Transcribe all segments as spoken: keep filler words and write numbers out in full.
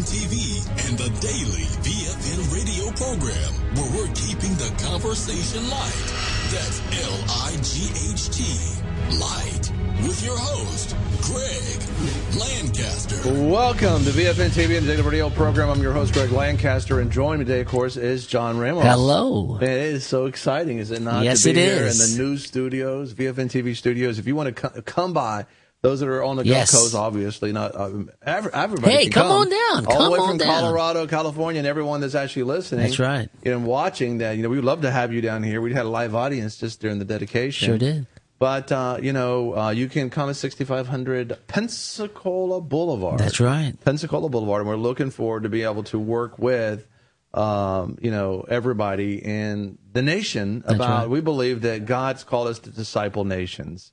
T V and the daily V F N radio program where we're keeping the conversation light. That's L I G H T, Light, with your host, Greg Lancaster. Welcome to V F N T V and the daily radio program. I'm your host, Greg Lancaster, and joining me today, of course, is John Ramos. Hello. Man, it is so exciting, is it not? Yes, to be it here is. in the news studios, V F N T V studios. If you want to co- come by, those that are on the Yes. Gulf Coast, obviously, not uh, everybody. Hey, can come come on down. all Come the way on from down. Colorado, California, and everyone that's actually listening. That's right. And watching that, you know, we would love to have you down here. We had a live audience just during the dedication. Sure did. But, uh, you know, uh, you can come to sixty-five hundred Pensacola Boulevard. That's right. Pensacola Boulevard, and we're looking forward to be able to work with, um, you know, everybody in the nation That's about, right. we believe that God's called us to disciple nations.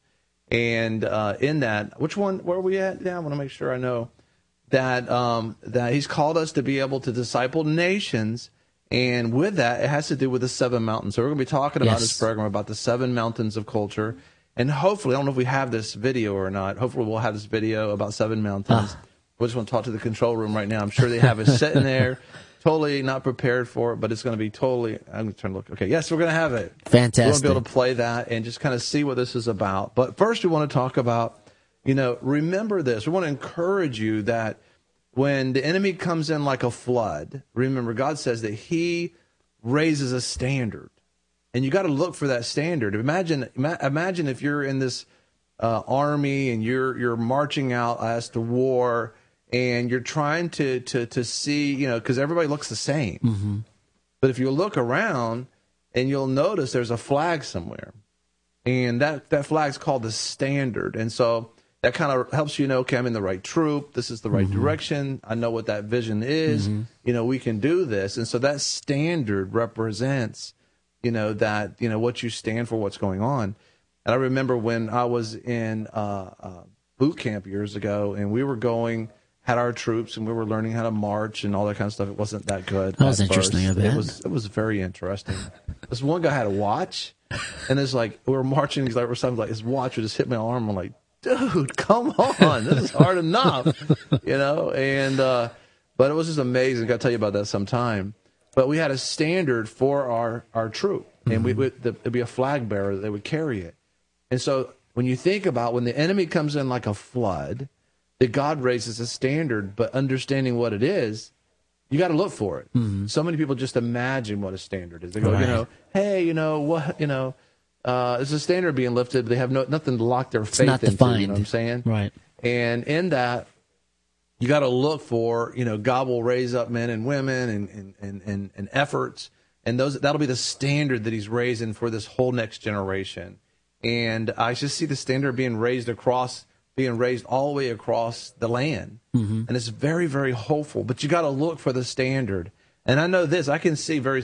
And uh, in that, which one, where are we at? Yeah, I want to make sure I know that um, that he's called us to be able to disciple nations. And with that, it has to do with the seven mountains. So we're going to be talking about Yes. this program about the seven mountains of culture. And hopefully, I don't know if we have this video or not. Hopefully, we'll have this video about seven mountains. Ah. We just want to talk to the control room right now. I'm sure they have it sitting there, totally not prepared for it, but it's going to be totally. I'm going to turn to look. Okay, yes, we're going to have it. Fantastic. We want to be able to play that and just kind of see what this is about. But first, we want to talk about, you know, remember this. We want to encourage you that when the enemy comes in like a flood, remember, God says that he raises a standard. And you got to look for that standard. Imagine, ima- imagine if you're in this uh, army and you're you're marching out as to war, and you're trying to to to see, you know, because everybody looks the same. Mm-hmm. But if you look around, and you'll notice there's a flag somewhere, and that that flag's called the standard. And so that kind of helps you know, okay, I'm in the right troop. This is the right Mm-hmm. direction. I know what that vision is. Mm-hmm. You know, we can do this. And so that standard represents, you know, that, you know, what you stand for, what's going on. And I remember when I was in uh, uh, boot camp years ago, and we were going, had our troops, and we were learning how to march and all that kind of stuff. It wasn't that good. That was at interesting, first. I bet. It was, it was very interesting. This one guy had a watch, and it's like, we were marching, he's like, or something like, his watch would just hit my arm. I'm like, dude, come on, this is hard enough, you know? And, uh, but it was just amazing. I got to tell you about that sometime. But we had a standard for our, our troop, and we would, there'd be a flag bearer that would carry it. And so when you think about when the enemy comes in like a flood, that God raises a standard, but understanding what it is, you got to look for it. Mm-hmm. So many people just imagine what a standard is. They go, Right. you know, hey, you know, what, you know, uh, it's a standard being lifted, but they have no, nothing to lock their faith not into, defined. you know what I'm saying? Right. And in that, you got to look for, you know, God will raise up men and women and, and, and, and, and efforts. And those that'll be the standard that he's raising for this whole next generation. And I just see the standard being raised across, being raised all the way across the land. Mm-hmm. And it's very, very hopeful. But you got to look for the standard. And I know this, I can see very...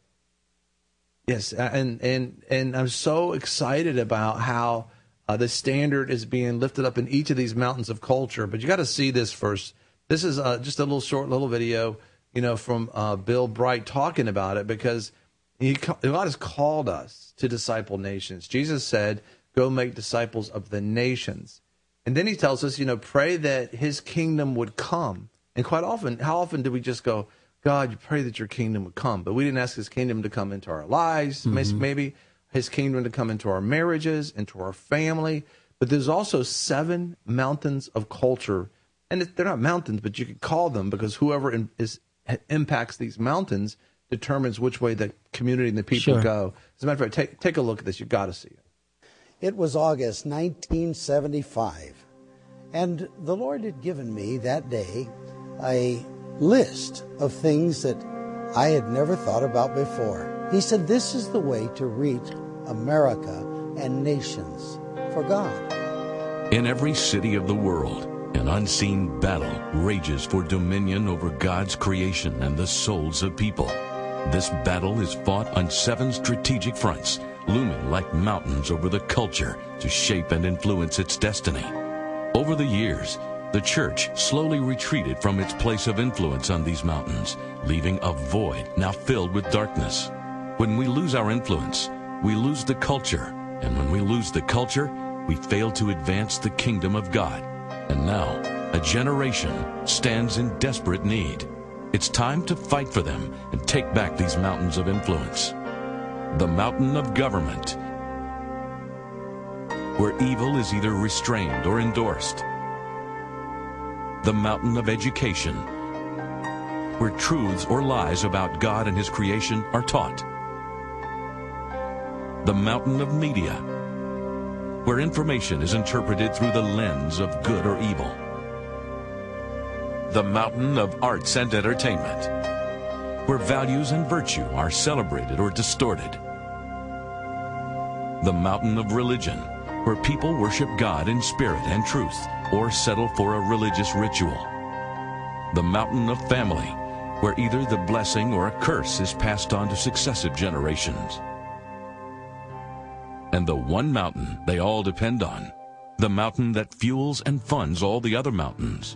Yes, and, and, and I'm so excited about how uh, the standard is being lifted up in each of these mountains of culture. But you got to see this first. This is uh, just a little short little video, you know, from uh, Bill Bright talking about it, because he, God has called us to disciple nations. Jesus said, go make disciples of the nations. And then he tells us, you know, pray that his kingdom would come. And quite often, how often do we just go, God, you pray that your kingdom would come, but we didn't ask his kingdom to come into our lives, mm-hmm. maybe his kingdom to come into our marriages, into our family. But there's also seven mountains of culture, and they're not mountains, but you could call them, because whoever in, is, impacts these mountains determines which way the community and the people Sure. go. As a matter of fact, take, take a look at this. You've got to see it. It was August nineteen seventy-five, and the Lord had given me that day a list of things that I had never thought about before. He said, this is the way to reach America and nations for God. In every city of the world, an unseen battle rages for dominion over God's creation and the souls of people. This battle is fought on seven strategic fronts, looming like mountains over the culture to shape and influence its destiny. Over the years, the church slowly retreated from its place of influence on these mountains, leaving a void now filled with darkness. When we lose our influence, we lose the culture. And when we lose the culture, we fail to advance the kingdom of God. And now, A generation stands in desperate need. It's time to fight for them and take back these mountains of influence. The mountain of government, where evil is either restrained or endorsed. The mountain of education, where truths or lies about God and His creation are taught. The mountain of media, where information is interpreted through the lens of good or evil. The mountain of arts and entertainment, where values and virtue are celebrated or distorted. The mountain of religion, where people worship God in spirit and truth or settle for a religious ritual. The mountain of family, where either the blessing or a curse is passed on to successive generations. And the one mountain they all depend on, the mountain that fuels and funds all the other mountains.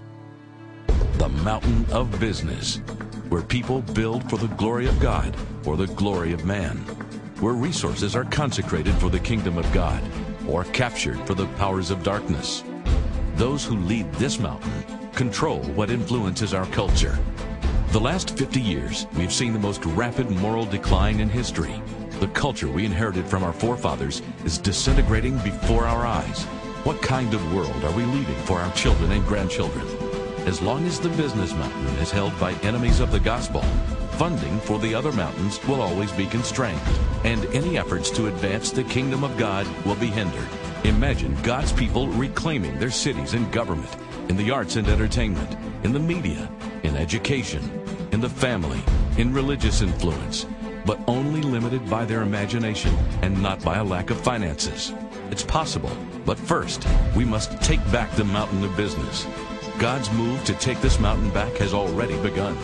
The mountain of business, where people build for the glory of God or the glory of man, where resources are consecrated for the kingdom of God or captured for the powers of darkness. Those who lead this mountain control what influences our culture. The last fifty years, we've seen the most rapid moral decline in history. The culture we inherited from our forefathers is disintegrating before our eyes. What kind of world are we leaving for our children and grandchildren? As long as the business mountain is held by enemies of the gospel, funding for the other mountains will always be constrained, and any efforts to advance the kingdom of God will be hindered. Imagine God's people reclaiming their cities and government, in the arts and entertainment, in the media, in education, in the family, in religious influence, but only limited by their imagination and not by a lack of finances. It's possible, but first, we must take back the mountain of business. God's move to take this mountain back has already begun.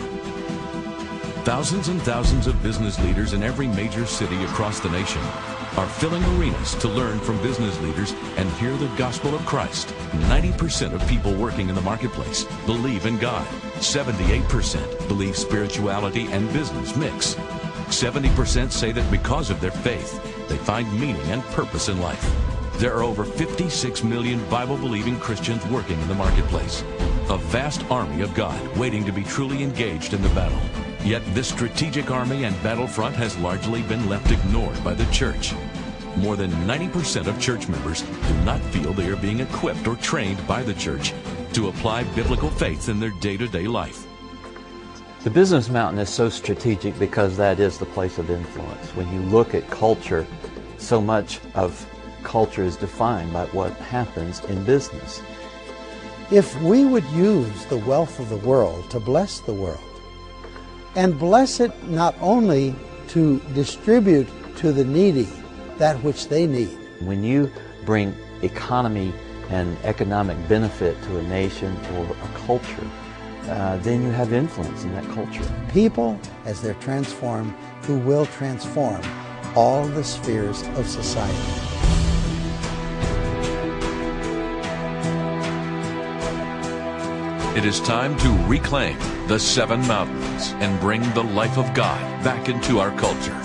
Thousands and thousands of business leaders in every major city across the nation are filling arenas to learn from business leaders and hear the gospel of Christ. ninety percent of people working in the marketplace believe in God. seventy-eight percent believe spirituality and business mix. seventy percent say that because of their faith, they find meaning and purpose in life. There are over fifty-six million Bible-believing Christians working in the marketplace, a vast army of God waiting to be truly engaged in the battle. Yet this strategic army and battlefront has largely been left ignored by the church. More than ninety percent of church members do not feel they are being equipped or trained by the church to apply biblical faith in their day-to-day life. The business mountain is so strategic because that is the place of influence. When you look at culture, so much of culture is defined by what happens in business. If we would use the wealth of the world to bless the world, and bless it not only to distribute to the needy that which they need. When you bring economy and economic benefit to a nation or a culture, uh, then you have influence in that culture. People, as they're transformed, who will transform all the spheres of society. It is time to reclaim the seven mountains and bring the life of God back into our culture.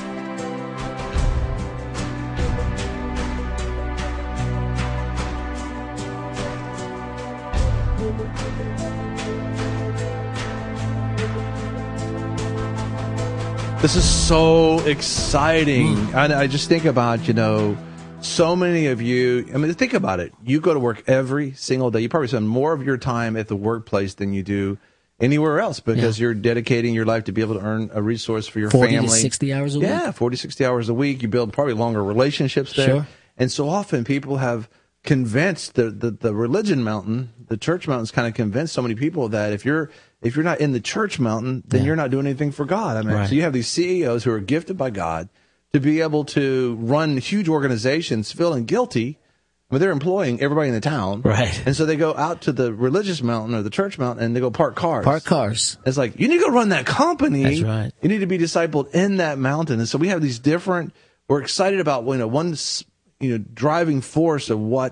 This is so exciting. Mm. I, I just think about, you know, so many of you, I mean, think about it. You go to work every single day. You probably spend more of your time at the workplace than you do anywhere else because yeah. you're dedicating your life to be able to earn a resource for your forty family. forty to sixty hours a week? Yeah, forty, sixty hours a week. You build probably longer relationships there. Sure. And so often people have convinced the, the, the religion mountain, the church mountain's kind of convinced so many people that if you're if you're not in the church mountain, then yeah. you're not doing anything for God. I mean, right. So you have these C E Os who are gifted by God to be able to run huge organizations feeling guilty. I mean, they're employing everybody in the town. Right. And so they go out to the religious mountain or the church mountain and they go park cars. Park cars. It's like, you need to go run that company. That's right. You need to be discipled in that mountain. And so we have these different, we're excited about, you know, one, you know, driving force of what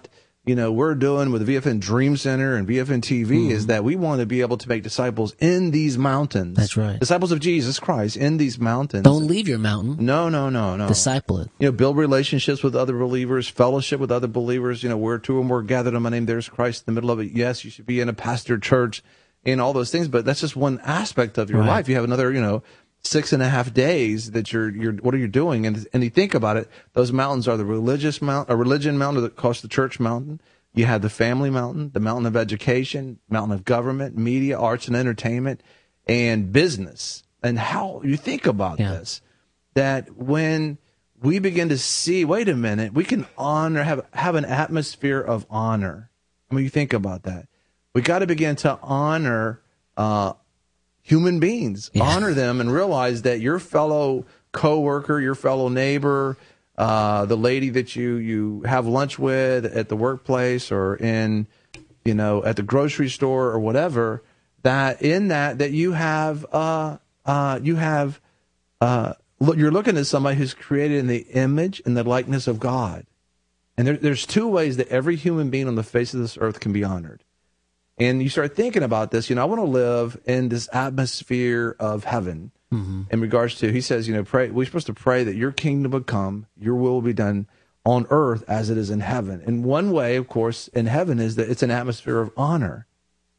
you know, we're doing with V F N Dream Center and V F N T V mm-hmm. is that we want to be able to make disciples in these mountains. That's right. Disciples of Jesus Christ in these mountains. Don't leave your mountain. No, no, no, no. Disciple it. You know, build relationships with other believers, fellowship with other believers. You know, where two or more gathered in my name, there's Christ in the middle of it. Yes, you should be in a pastor church and all those things, but that's just one aspect of your right. life. You have another, you know, six and a half days that you're, you're, what are you doing? And, and you think about it, those mountains are the religious mount, a religion mountain, or the cost the church mountain. You have the family mountain, the mountain of education, mountain of government, media, arts and entertainment, and business. And how you think about yeah. this, that when we begin to see, wait a minute, we can honor, have, have an atmosphere of honor. I mean, you think about that. We got to begin to honor, uh, human beings, yeah. honor them and realize that your fellow coworker, your fellow neighbor, Uh, the lady that you, you have lunch with at the workplace or in, you know, at the grocery store or whatever, that in that, that you have, uh, uh, you have, uh, look, you're looking at somebody who's created in the image and the likeness of God. And there, there's two ways that every human being on the face of this earth can be honored. And you start thinking about this, you know, I want to live in this atmosphere of heaven. Mm-hmm. In regards to, he says, you know, pray. We're supposed to pray that your kingdom would come, your will will be done on earth as it is in heaven. And one way, of course, in heaven is that it's an atmosphere of honor.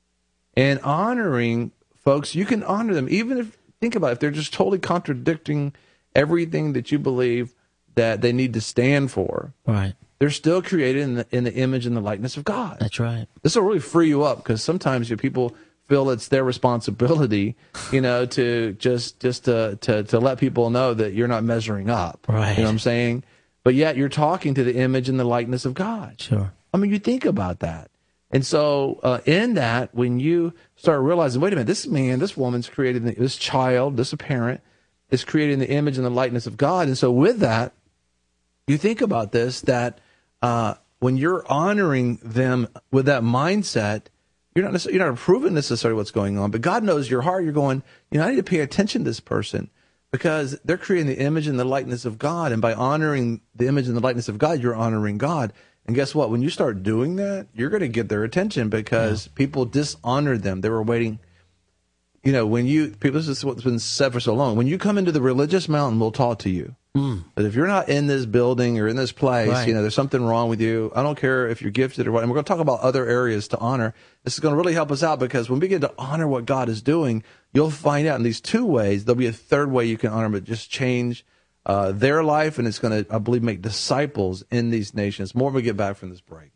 And honoring folks, you can honor them, even if, think about it, if they're just totally contradicting everything that you believe that they need to stand for. Right. They're still created in the, in the image and the likeness of God. That's right. This will really free you up, because sometimes you people feel it's their responsibility, you know, to just just to, to to let people know that you're not measuring up. Right. You know what I'm saying? But yet you're talking to the image and the likeness of God. Sure. I mean, you think about that. And so uh, in that, when you start realizing, wait a minute, this man, this woman's created, this child, this parent is created in the image and the likeness of God. And so with that, you think about this, that uh, when you're honoring them with that mindset, You're not necessarily, you're not approving necessarily what's going on, but God knows your heart. You're going, you know, I need to pay attention to this person because they're creating the image and the likeness of God. And by honoring the image and the likeness of God, you're honoring God. And guess what? When you start doing that, you're going to get their attention because yeah. people dishonored them. They were waiting. You know, when you, people, this is what's been said for so long. When you come into the religious mountain, we'll talk to you. Mm. But if you're not in this building or in this place, right. you know, there's something wrong with you. I don't care if you're gifted or what. And we're going to talk about other areas to honor. This is going to really help us out because when we begin to honor what God is doing, you'll find out in these two ways. There'll be a third way you can honor, but just change uh, their life. And it's going to, I believe, make disciples in these nations. More when we get back from this break.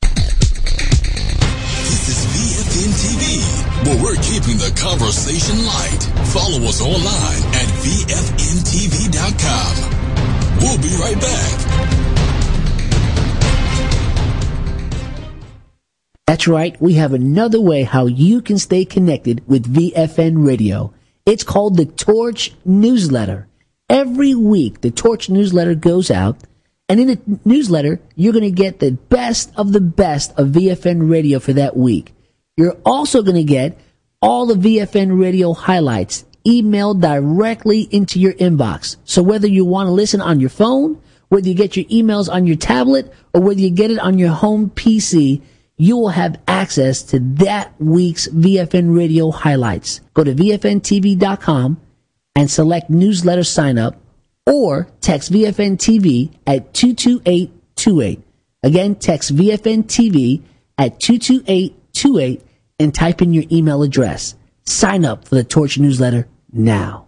This is V F N T V, where we're keeping the conversation light. Follow us online at V F N T V dot com. We'll be right back. That's right. We have another way how you can stay connected with V F N Radio. It's called the Torch Newsletter. Every week, the Torch Newsletter goes out. And in the newsletter, you're going to get the best of the best of V F N Radio for that week. You're also going to get all the V F N Radio highlights emailed directly into your inbox. So whether you want to listen on your phone, whether you get your emails on your tablet, or whether you get it on your home P C, you will have access to that week's V F N Radio highlights. Go to V F N T V dot com and select newsletter sign up, or text V F N T V at two two eight two eight. Again, text V F N T V at two two eight two eight and type in your email address. Sign up for the Torch Newsletter now.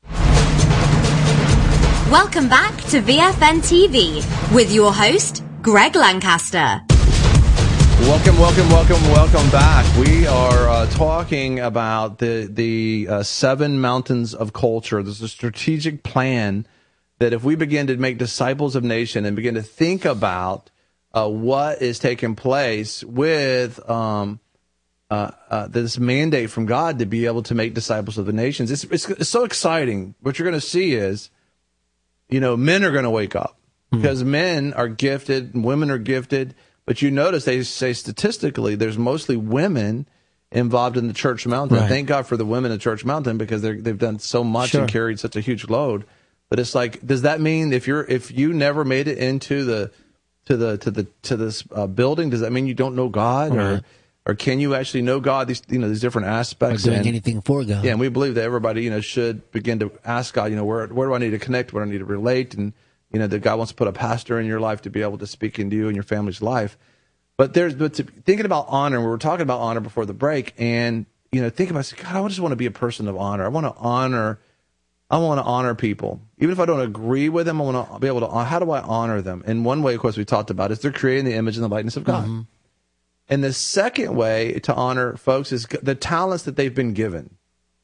Welcome back to V F N T V with your host, Greg Lancaster. Welcome, welcome, welcome, welcome back. We are uh, talking about the the uh, seven mountains of culture. There's a strategic plan that if we begin to make disciples of nation and begin to think about uh, what is taking place with um, uh, uh, this mandate from God to be able to make disciples of the nations, it's, it's, it's so exciting. What you're going to see is, you know, men are going to wake up because mm-hmm. men are gifted and women are gifted. But you notice they say statistically there's mostly women involved in the Church Mountain. Right. Thank God for the women in Church Mountain because they're, they've done so much sure. and carried such a huge load. But it's like, does that mean if you're if you never made it into the to the to the to this uh, building? Does that mean you don't know God, Right. or or can you actually know God? These you know these different Or aspects. doing and, anything for God. yeah, and we believe that everybody you know should begin to ask God. You know, where where do I need to connect? Where do I need to relate? And you know that God wants to put a pastor in your life to be able to speak into you and your family's life. But there's but to, thinking about honor. We were talking about honor before the break, and you know, think about God. I just want to be a person of honor. I want to honor. I want to honor people, even if I don't agree with them. I want to be able to. How do I honor them? And one way, of course, we talked about is they're creating the image and the likeness of God. Mm-hmm. And the second way to honor folks is the talents that they've been given.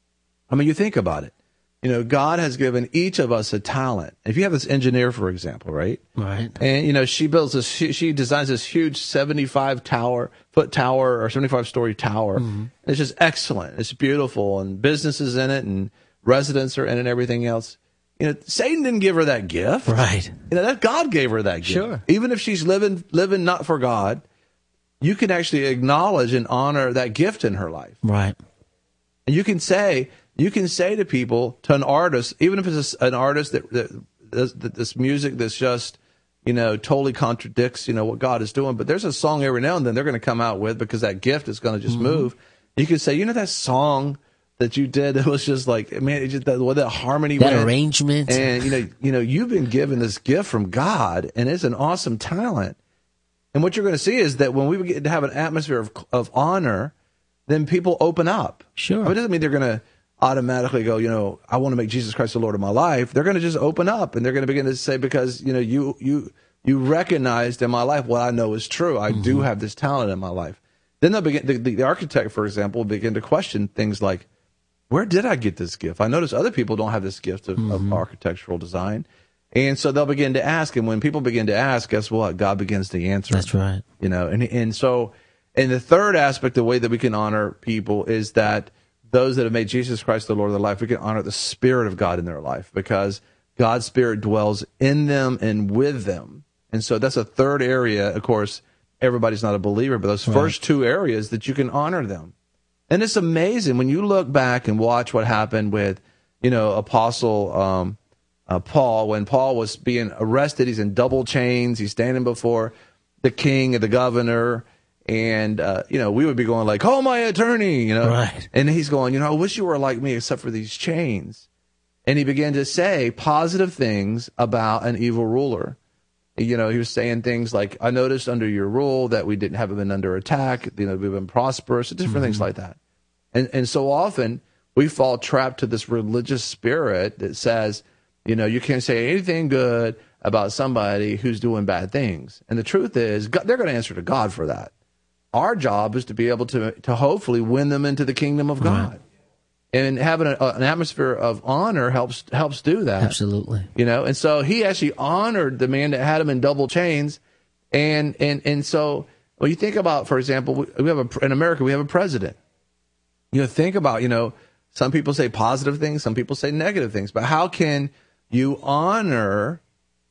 I mean, you think about it. You know, God has given each of us a talent. If you have this engineer, for example, right? Right. And, you know, she builds this, she, she designs this huge seventy-five tower, foot tower or seventy-five story tower. Mm-hmm. And it's just excellent. It's beautiful, and businesses in it and residents are in it and everything else. You know, Satan didn't give her that gift. Right. You know, that God gave her that gift. Sure. Even if she's living, living not for God, you can actually acknowledge and honor that gift in her life. Right. And you can say, you can say to people, to an artist, even if it's a, an artist that, that, that this music that's just, you know, totally contradicts, you know, what God is doing. But there's a song every now and then they're going to come out with because that gift is going to just mm-hmm. move. You can say, you know, that song that you did, it was just like, man, it just that, that harmony, that went, arrangement, and you know, you know, you've been given this gift from God, and it's an awesome talent. And what you're going to see is that when we begin to have an atmosphere of of honor, then people open up. Sure, I mean, it doesn't mean they're going to automatically go, you know, I want to make Jesus Christ the Lord of my life. They're going to just open up, and they're going to begin to say, because you know, you you you recognized in my life what I know is true. I mm-hmm. do have this talent in my life. Then they'll begin. The, the, the architect, for example, will begin to question things like, where did I get this gift? I notice other people don't have this gift of, mm-hmm. of architectural design. And so they'll begin to ask. And when people begin to ask, guess what? God begins to answer. That's right. You know, and, and so, and the third aspect, the way that we can honor people is that those that have made Jesus Christ the Lord of their life, we can honor the Spirit of God in their life because God's Spirit dwells in them and with them. And so that's a third area. Of course, everybody's not a believer, but those right. first two areas that you can honor them. And it's amazing when you look back and watch what happened with, you know, Apostle um, uh, Paul. When Paul was being arrested, he's in double chains. He's standing before the king and the governor. And, uh, you know, we would be going like, oh, my attorney, you know. Right. And he's going, you know, I wish you were like me except for these chains. And he began to say positive things about an evil ruler. You know, he was saying things like, I noticed under your rule that we didn't haven't been under attack. You know, we've been prosperous, different mm-hmm. things like that. And and so often we fall trapped to this religious spirit that says, you know, you can't say anything good about somebody who's doing bad things. And the truth is, God, they're going to answer to God for that. Our job is to be able to to hopefully win them into the kingdom of God. Right. And having a, an atmosphere of honor helps helps do that. Absolutely. You know, and so he actually honored the man that had him in double chains. And and and so when you think about, for example, we have a, in America, we have a president. You know, think about, you know, some people say positive things, some people say negative things, but how can you honor,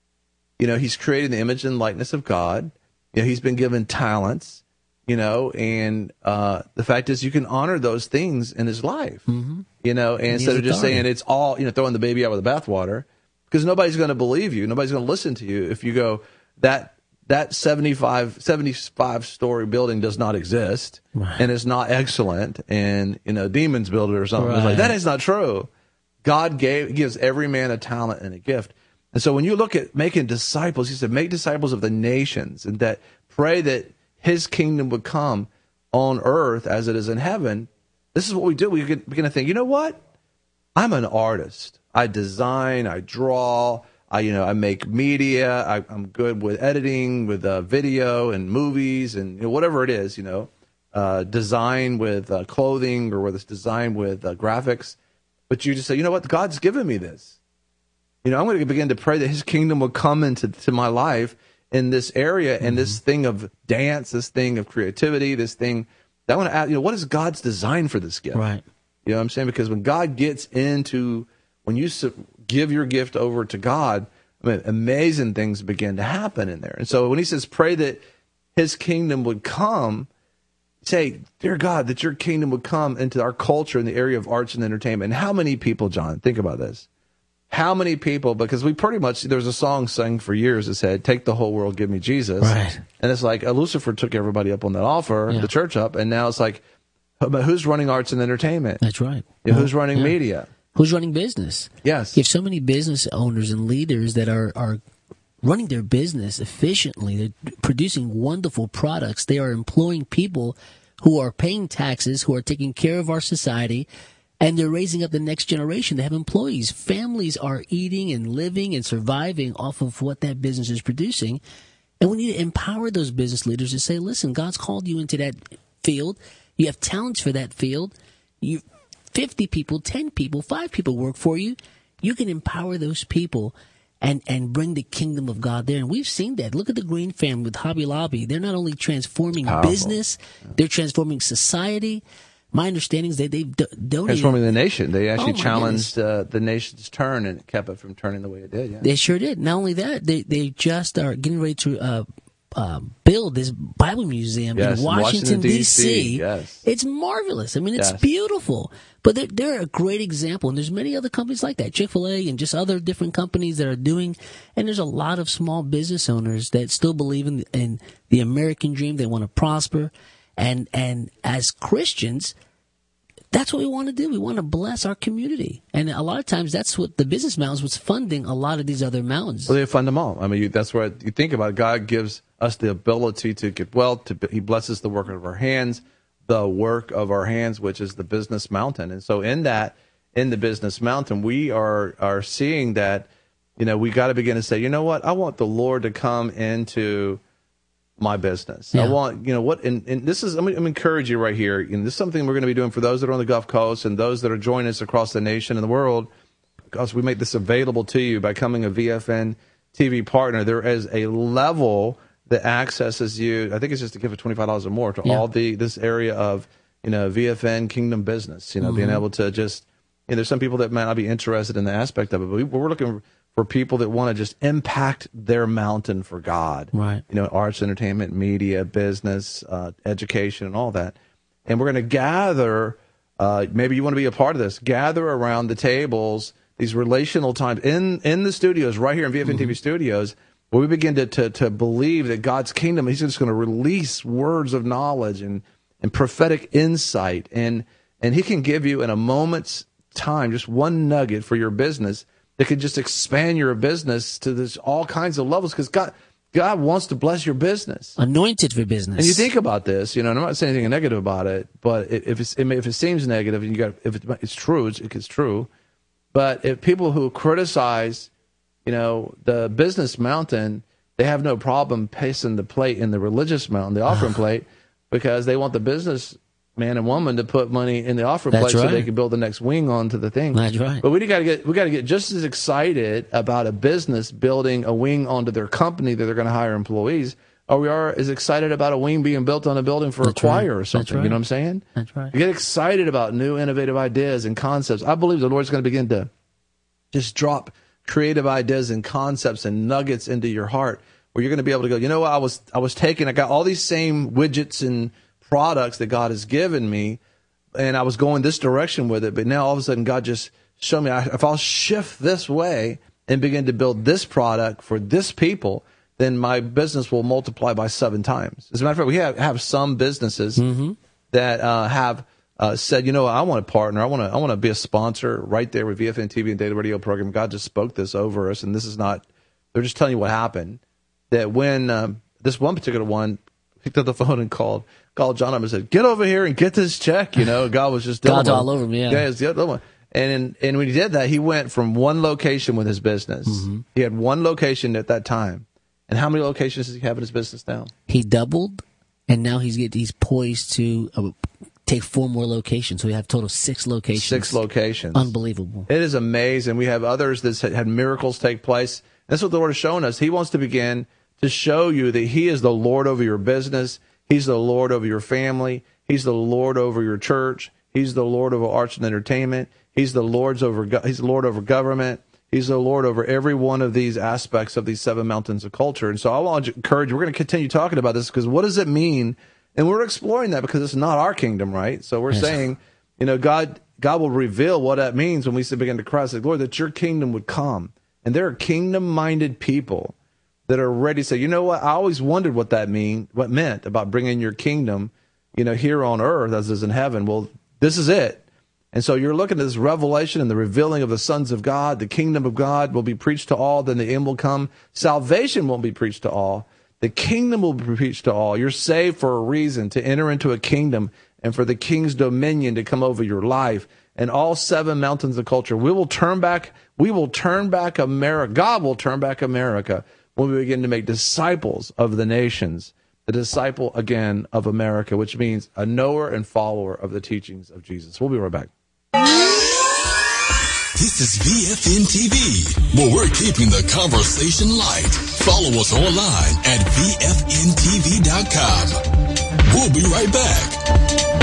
you know, he's created the image and likeness of God. You know, he's been given talents, you know, and uh, the fact is you can honor those things in his life, mm-hmm. you know, and instead of just saying it's all, you know, throwing the baby out with the bathwater, because nobody's going to believe you. Nobody's going to listen to you if you go, that that seventy-five, seventy-five story building does not exist, right. and it's not excellent, and, you know, demons build it or something. Right. It's like, that is not true. God gave gives every man a talent and a gift. And so when you look at making disciples, he said, make disciples of the nations, and that pray that his kingdom would come on earth as it is in heaven. This is what we do. We begin to think, you know what? I'm an artist. I design, I draw, I, you know, I make media. I, I'm good with editing, with uh, video and movies, and you know, whatever it is. You know, uh, design with uh, clothing, or whether it's design with uh, graphics. But you just say, you know what? God's given me this. You know, I'm going to begin to pray that His kingdom will come into to my life in this area, and mm-hmm. this thing of dance, this thing of creativity, this thing. I want to ask, you know, what is God's design for this gift? Right. You know what I'm saying? Because when God gets into, when you give your gift over to God, I mean, amazing things begin to happen in there. And so when he says, pray that his kingdom would come, say, dear God, that your kingdom would come into our culture in the area of arts and entertainment. And how many people, John, think about this, how many people, because we pretty much, there's a song sung for years that said, take the whole world, give me Jesus. Right. And it's like, uh, Lucifer took everybody up on that offer, Yeah. the church up, and now it's like, but who's running arts and entertainment? That's right. Yeah, who's running Yeah. media? Who's running business? Yes. You have so many business owners and leaders that are, are running their business efficiently. They're producing wonderful products. They are employing people who are paying taxes, who are taking care of our society, and they're raising up the next generation. They have employees. Families are eating and living and surviving off of what that business is producing. And we need to empower those business leaders to say, listen, God's called you into that field. You have talents for that field. You, fifty people, ten people, five people work for you. You can empower those people and, and bring the kingdom of God there. And we've seen that. Look at the Green family with Hobby Lobby. They're not only transforming Powerful. business, they're transforming society. My understanding is that they've do- donated. Transforming the nation. They actually Oh, my challenged uh, the nation's turn and kept it from turning the way it did. Yeah. They sure did. Not only that, they they just are getting ready to uh, uh, build this Bible museum Yes, in Washington, Washington, D C. D C, yes. It's marvelous. I mean, it's Yes. beautiful. But they're, they're a great example, and there's many other companies like that, Chick-fil-A and just other different companies that are doing, and there's a lot of small business owners that still believe in, in the American dream. They want to prosper, and and as Christians, that's what we want to do. We want to bless our community. And a lot of times that's what the Business Mountains was funding a lot of these other mountains. Well, they fund them all. I mean, you, that's what you think about. God gives us the ability to get wealth. To, he blesses the work of our hands, the work of our hands, which is the Business Mountain. And so in that, in the Business Mountain, we are, are seeing that, you know, we got to begin to say, you know what? I want the Lord to come into my business. Yeah. I want, you know, what, and, and this is, I'm going to encourage you right here. And this is something we're going to be doing for those that are on the Gulf Coast and those that are joining us across the nation and the world, because we make this available to you by becoming a V F N T V partner. There is a level that accesses you. I think it's just to give it twenty-five dollars or more to Yeah. all the, this area of, you know, V F N Kingdom business, you know, mm-hmm. being able to just, you know, there's some people that might not be interested in the aspect of it, but we, we're looking for people that want to just impact their mountain for God. Right. You know, arts, entertainment, media, business, uh, education, and all that. And we're going to gather, uh, maybe you want to be a part of this, gather around the tables, these relational times in, in the studios, right here in V F N T V mm-hmm. studios, where we begin to, to, to believe that God's kingdom, he's just going to release words of knowledge and, and prophetic insight. And, and he can give you in a moment's time, just one nugget for your business that could just expand your business to this all kinds of levels, because God, God wants to bless your business. Anointed for business. And you think about this, you know, and I'm not saying anything negative about it, but if it's, if it seems negative, and you got, if it's true, it's, it's true. But if people who criticize, you know, the business mountain, they have no problem pacing the plate in the religious mountain, the offering plate, because they want the business man and woman to put money in the offering That's plate right. so they can build the next wing onto the thing. That's right. But we got to get we got to get just as excited about a business building a wing onto their company that they're going to hire employees, or we are as excited about a wing being built on a building for That's a choir right. or something. Right. You know what I'm saying? That's right. You get excited about new innovative ideas and concepts. I believe the Lord's going to begin to just drop creative ideas and concepts and nuggets into your heart, where you're going to be able to go, you know what, I was I was taking, I got all these same widgets and products that God has given me, and I was going this direction with it, but now all of a sudden God just showed me, if I'll shift this way and begin to build this product for this people, then my business will multiply by seven times. As a matter of fact, we have, have some businesses mm-hmm. that uh, have uh, said, you know, I want to partner, I want to I want to be a sponsor right there with V F N T V and Daily Radio Program. God just spoke this over us, and this is not, they're just telling you what happened. That when um, this one particular one picked up the phone and called, called John up and said, "Get over here and get this check." You know, God was just God's all over me. Yeah, yeah, it's the other one. And and when he did that, he went from one location with his business. Mm-hmm. He had one location at that time. And how many locations does he have in his business now? He doubled, and now he's get, he's poised to uh, take four more locations. So we have total six locations. Six locations. Unbelievable. It is amazing. We have others that had miracles take place. That's what the Lord is showing us. He wants to begin to show you that he is the Lord over your business. He's the Lord over your family. He's the Lord over your church. He's the Lord over arts and entertainment. He's the Lord's over. He's the Lord over government. He's the Lord over every one of these aspects of these seven mountains of culture. And so I want to encourage you, we're going to continue talking about this, because what does it mean? And we're exploring that because it's not our kingdom, right? So we're yes. saying, you know, God, God will reveal what that means when we begin to cry, say, Lord, that your kingdom would come. And there are kingdom-minded people that are ready to say, you know what, I always wondered what that mean, what meant about bringing your kingdom, you know, here on earth as is in heaven. Well, this is it. And so you're looking at this revelation and the revealing of the sons of God. The kingdom of God will be preached to all, then the end will come. Salvation won't be preached to all. The kingdom will be preached to all. You're saved for a reason, to enter into a kingdom and for the king's dominion to come over your life. And all seven mountains of culture, we will turn back, we will turn back America. God will turn back America when we begin to make disciples of the nations, the disciple, again, of America, which means a knower and follower of the teachings of Jesus. We'll be right back. This is V F N T V, where we're keeping the conversation light. Follow us online at V F N T V dot com. We'll be right back.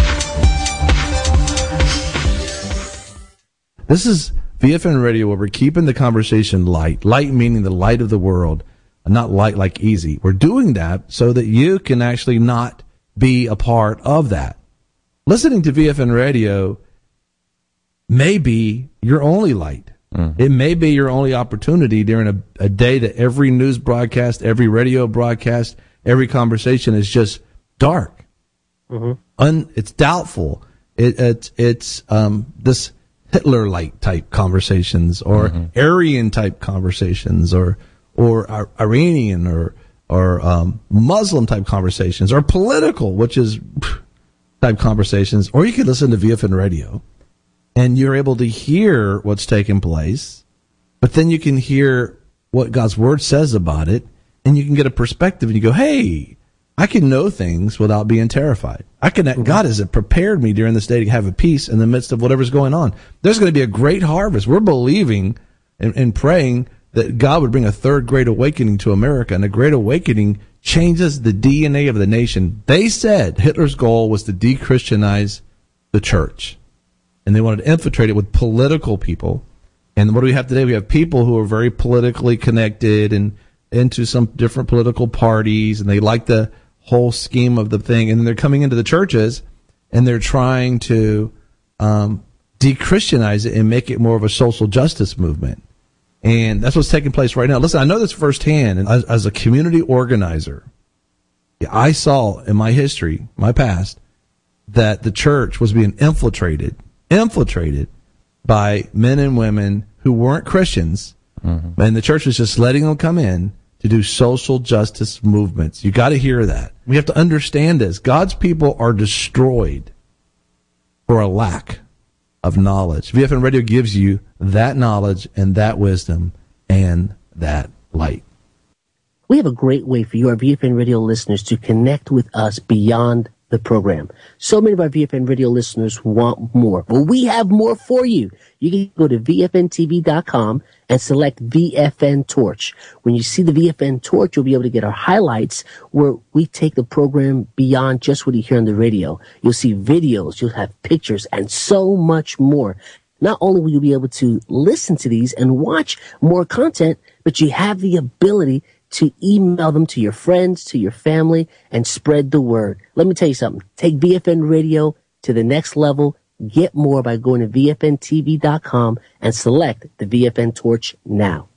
This is V F N Radio, where we're keeping the conversation light. Light meaning the light of the world, not light like easy. We're doing that so that you can actually not be a part of that. Listening to V F N Radio may be your only light. Mm-hmm. It may be your only opportunity during a, a day that every news broadcast, every radio broadcast, every conversation is just dark. Mm-hmm. Un, it's doubtful. It, it's it's um, this Hitler-like type conversations, or mm-hmm. Aryan-type conversations, or or Iranian or or um, Muslim-type conversations, or political, which is type conversations. Or you could listen to V F N Radio, and you're able to hear what's taking place, but then you can hear what God's Word says about it, and you can get a perspective, and you go, hey, I can know things without being terrified. I can. Mm-hmm. God has prepared me during this day to have a peace in the midst of whatever's going on. There's going to be a great harvest. We're believing and, and praying that God would bring a third great awakening to America, and a great awakening changes the D N A of the nation. They said Hitler's goal was to de-Christianize the church, and they wanted to infiltrate it with political people. And what do we have today? We have people who are very politically connected and into some different political parties, and they like the whole scheme of the thing, and they're coming into the churches and they're trying to um, de-Christianize it and make it more of a social justice movement. And that's what's taking place right now. Listen, I know this firsthand, and as, as a community organizer, I saw in my history, my past, that the church was being infiltrated, infiltrated by men and women who weren't Christians, mm-hmm. and the church was just letting them come in to do social justice movements. You got to hear that. We have to understand this. God's people are destroyed for a lack of knowledge. V F N Radio gives you that knowledge and that wisdom and that light. We have a great way for you, our V F N Radio listeners, to connect with us beyond the program. So many of our V F N Radio listeners want more. Well, we have more for you. You can go to V F N T V dot com and select V F N Torch. When you see the V F N Torch, you'll be able to get our highlights where we take the program beyond just what you hear on the radio. You'll see videos, you'll have pictures, and so much more. Not only will you be able to listen to these and watch more content, but you have the ability to email them to your friends, to your family, and spread the word. Let me tell you something. Take V F N Radio to the next level. Get more by going to V F N T V dot com and select the V F N Torch now.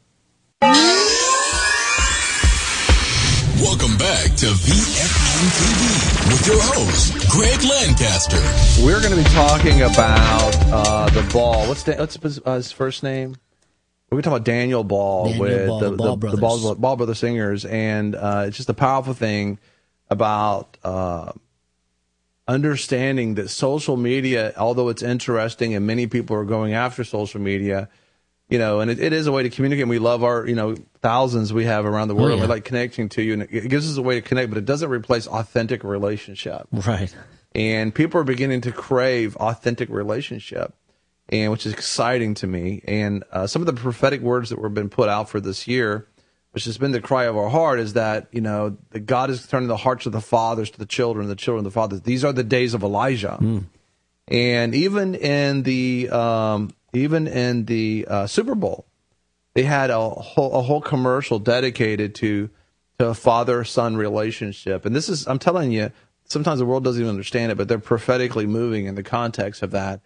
Welcome back to V F N T V with your host, Greg Lancaster. We're going to be talking about uh, the Ball. What's, the, what's his, uh, his first name? We're talking about Daniel Ball Daniel with Ball, the, the Ball the, Brothers. the Ball, Ball Brothers Singers, and uh, it's just a powerful thing about uh, understanding that social media, although it's interesting and many people are going after social media, you know, and it, it is a way to communicate. And we love our, you know, thousands we have around the world. Oh, yeah. We like connecting to you, and it gives us a way to connect, but it doesn't replace authentic relationship. Right. And people are beginning to crave authentic relationship, and which is exciting to me. And uh, some of the prophetic words that were been put out for this year, which has been the cry of our heart, is that, you know, that God is turning the hearts of the fathers to the children, the children of the fathers. These are the days of Elijah. Mm. And even in the um, even in the uh, Super Bowl, they had a whole, a whole commercial dedicated to to a father-son relationship. And this is, I'm telling you, sometimes the world doesn't even understand it, but they're prophetically moving in the context of that.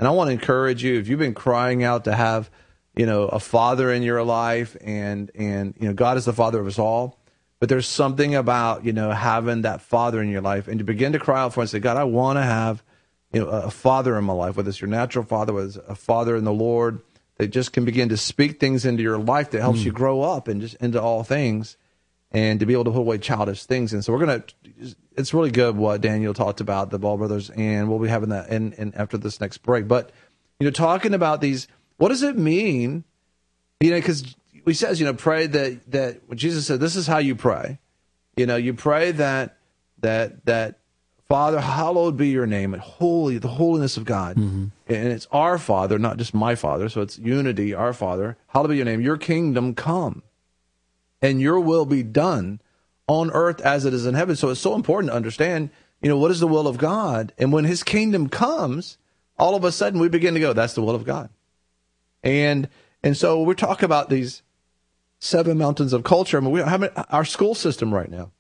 And I want to encourage you, if you've been crying out to have, you know, a father in your life, and, and, you know, God is the father of us all, but there's something about, you know, having that father in your life, and to begin to cry out for and say, God, I want to have, you know, a father in my life, whether it's your natural father, whether it's a father in the Lord, that just can begin to speak things into your life that helps mm. you grow up and just into all things, and to be able to put away childish things. And so we're going to, it's really good what Daniel talked about, the Ball brothers, and we'll be having that in, in after this next break. But, you know, talking about these, what does it mean? You know, because he says, you know, pray that, that when Jesus said, this is how you pray. You know, you pray that, that, that, Father, hallowed be your name, and holy, the holiness of God. Mm-hmm. And it's our Father, not just my Father. So it's unity, our Father. Hallowed be your name. Your kingdom come, and your will be done on earth as it is in heaven. So it's so important to understand, you know, what is the will of God? And when his kingdom comes, all of a sudden we begin to go, that's the will of God. And and so we're talking about these seven mountains of culture. I mean, we have our school system right now.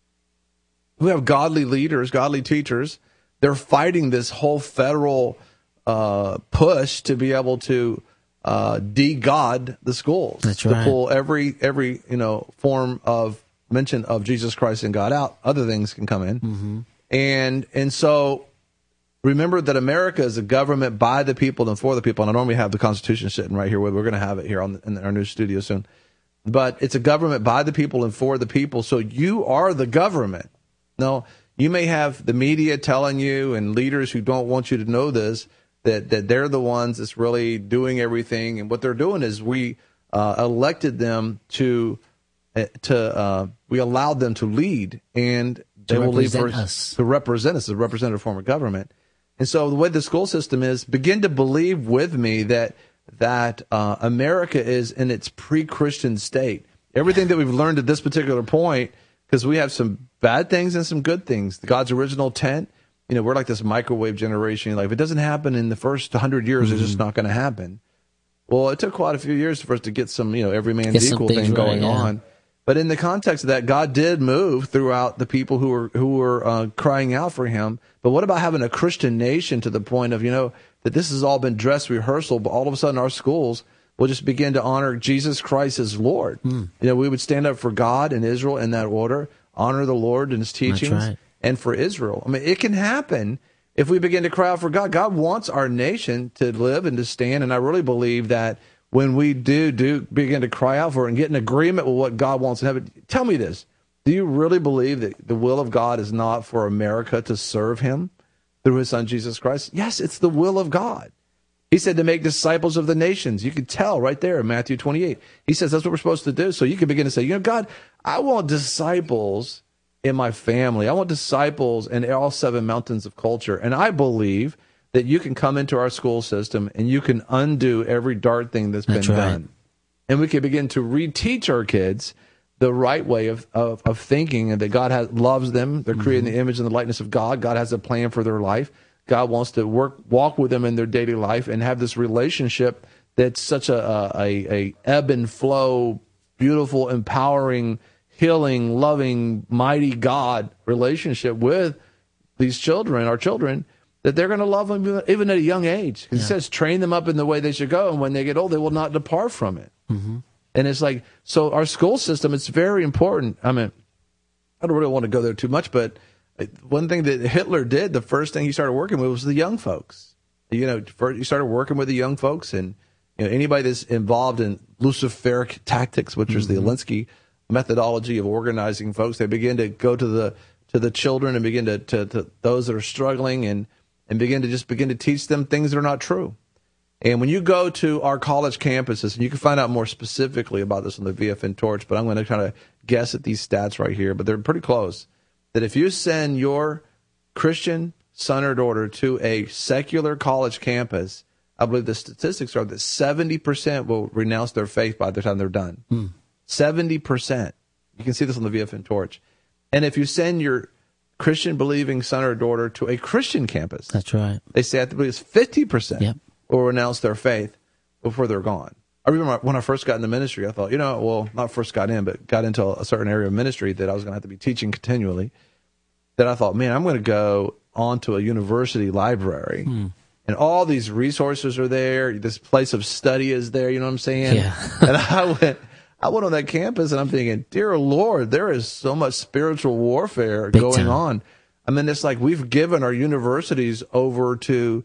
We have godly leaders, godly teachers. They're fighting this whole federal uh, push to be able to uh, de-God the schools. That's to right. pull every every you know form of mention of Jesus Christ and God out. Other things can come in, mm-hmm. and and so remember that America is a government by the people and for the people. And I normally have the Constitution sitting right here. We're going to have it here on the, in our new studio soon. But it's a government by the people and for the people. So you are the government. No, you may have the media telling you and leaders who don't want you to know this, that, that they're the ones that's really doing everything. And what they're doing is we uh, elected them to, uh, to uh, we allowed them to lead, and they to will lead for us. to represent us as a representative form of government. And so the way the school system is, begin to believe with me that that uh, America is in its pre-Christian state. Everything that we've learned at this particular point, because we have some bad things and some good things. God's original intent, you know, we're like this microwave generation. Like, if it doesn't happen in the first hundred years, mm-hmm. it's just not going to happen. Well, it took quite a few years for us to get some, you know, every man's get equal thing going right, yeah. on. But in the context of that, God did move throughout the people who were who were uh, crying out for him. But what about having a Christian nation to the point of, you know, that this has all been dress rehearsal, but all of a sudden our schools will just begin to honor Jesus Christ as Lord. Mm. You know, we would stand up for God and Israel in that order, honor the Lord and his teachings, right. and for Israel. I mean, it can happen if we begin to cry out for God. God wants our nation to live and to stand, and I really believe that when we do do begin to cry out for it and get in agreement with what God wants in heaven. Tell me this. Do you really believe that the will of God is not for America to serve him through his son, Jesus Christ? Yes, it's the will of God. He said to make disciples of the nations. You can tell right there in Matthew twenty-eight. He says that's what we're supposed to do. So you can begin to say, you know, God, I want disciples in my family. I want disciples in all seven mountains of culture. And I believe that you can come into our school system and you can undo every dark thing that's, that's been right. done. And we can begin to reteach our kids the right way of, of, of thinking, and that God has, loves them. They're created mm-hmm. in the image and the likeness of God. God has a plan for their life. God wants to work, walk with them in their daily life and have this relationship that's such a, a, a ebb and flow, beautiful, empowering, healing, loving, mighty God relationship with these children, our children, that they're going to love them even at a young age. Yeah. He says, train them up in the way they should go, and when they get old, they will not depart from it. Mm-hmm. And it's like, so our school system, it's very important. I mean, I don't really want to go there too much, but one thing that Hitler did, the first thing he started working with was the young folks. You know, first he started working with the young folks, and you know, anybody that's involved in Luciferic tactics, which mm-hmm. is the Alinsky methodology of organizing folks, they begin to go to the to the children and begin to, to, to those that are struggling and, and begin to just begin to teach them things that are not true. And when you go to our college campuses, and you can find out more specifically about this on the V F N Torch, but I'm going to kind of guess at these stats right here, but they're pretty close, that if you send your Christian son or daughter to a secular college campus, I believe the statistics are that seventy percent will renounce their faith by the time they're done. Hmm. seventy percent. You can see this on the V F N Torch. And if you send your Christian believing son or daughter to a Christian campus, that's right, they say I believe it's fifty percent yep. will renounce their faith before they're gone. I remember when I first got into ministry, I thought, you know, well, not first got in, but got into a certain area of ministry that I was going to have to be teaching continually, that I thought, man, I'm going to go onto a university library, hmm. and all these resources are there. This place of study is there. You know what I'm saying? Yeah. And I went, I went on that campus, and I'm thinking, dear Lord, there is so much spiritual warfare Big going time. on. I mean, it's like we've given our universities over to